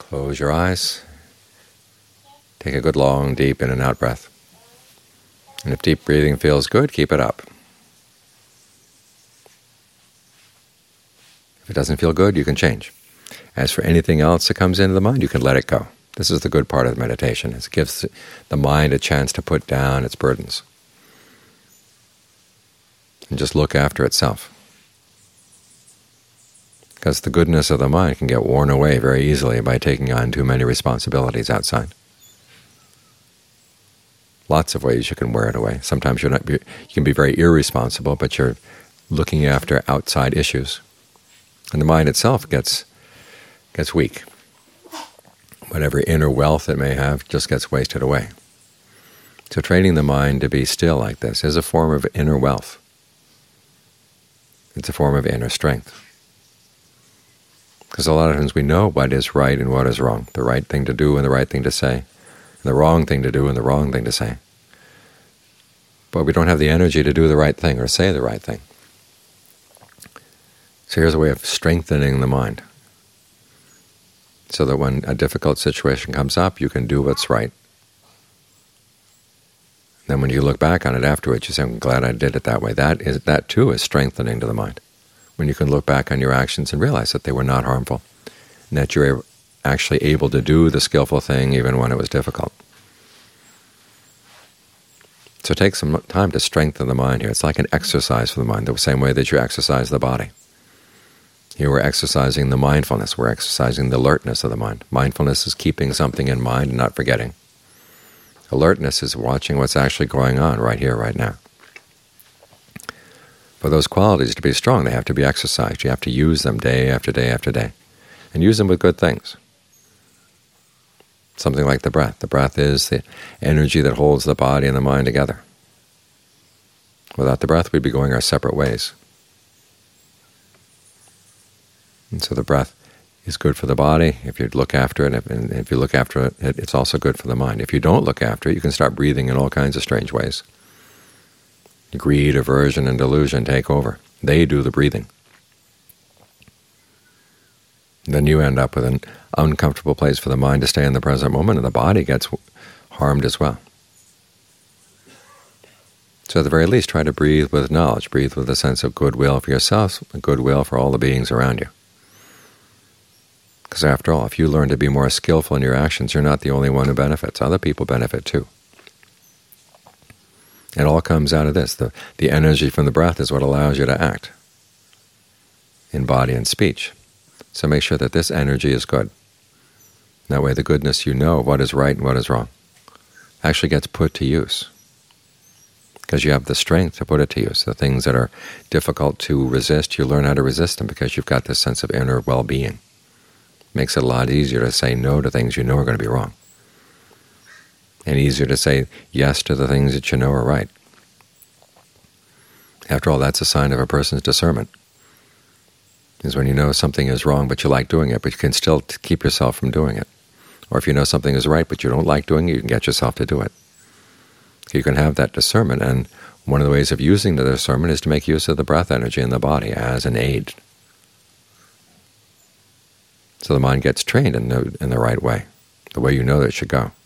Close your eyes. Take a good long, deep in and out breath. And if deep breathing feels good, keep it up. If it doesn't feel good, you can change. As for anything else that comes into the mind, you can let it go. This is the good part of the meditation. It gives the mind a chance to put down its burdens and just look after itself. Because the goodness of the mind can get worn away very easily by taking on too many responsibilities outside. Lots of ways you can wear it away. Sometimes you can be very irresponsible, but you're looking after outside issues. And the mind itself gets weak. Whatever inner wealth it may have just gets wasted away. So training the mind to be still like this is a form of inner wealth. It's a form of inner strength. Because a lot of times we know what is right and what is wrong, the right thing to do and the right thing to say, and the wrong thing to do and the wrong thing to say. But we don't have the energy to do the right thing or say the right thing. So here's a way of strengthening the mind, so that when a difficult situation comes up, you can do what's right. Then when you look back on it afterwards, you say, I'm glad I did it that way. That too is strengthening to the mind. When you can look back on your actions and realize that they were not harmful, and that you're actually able to do the skillful thing even when it was difficult. So take some time to strengthen the mind here. It's like an exercise for the mind, the same way that you exercise the body. Here we're exercising the mindfulness, we're exercising the alertness of the mind. Mindfulness is keeping something in mind and not forgetting. Alertness is watching what's actually going on right here, right now. For those qualities to be strong, they have to be exercised. You have to use them day after day after day, and use them with good things. Something like the breath. The breath is the energy that holds the body and the mind together. Without the breath, we'd be going our separate ways. And so the breath is good for the body if you look after it, and if you look after it, it's also good for the mind. If you don't look after it, you can start breathing in all kinds of strange ways. Greed, aversion, and delusion take over. They do the breathing. Then you end up with an uncomfortable place for the mind to stay in the present moment, and the body gets harmed as well. So at the very least, try to breathe with knowledge. Breathe with a sense of goodwill for yourself and goodwill for all the beings around you. Because after all, if you learn to be more skillful in your actions, you're not the only one who benefits. Other people benefit too. It all comes out of this. The energy from the breath is what allows you to act in body and speech. So make sure that this energy is good. That way the goodness you know, what is right and what is wrong, actually gets put to use. Because you have the strength to put it to use. The things that are difficult to resist, you learn how to resist them because you've got this sense of inner well-being. Makes it a lot easier to say no to things you know are going to be wrong, and easier to say yes to the things that you know are right. After all, that's a sign of a person's discernment, is when you know something is wrong but you like doing it, but you can still keep yourself from doing it. Or if you know something is right but you don't like doing it, you can get yourself to do it. You can have that discernment, and one of the ways of using the discernment is to make use of the breath energy in the body as an aid. So the mind gets trained in the right way, the way you know that it should go.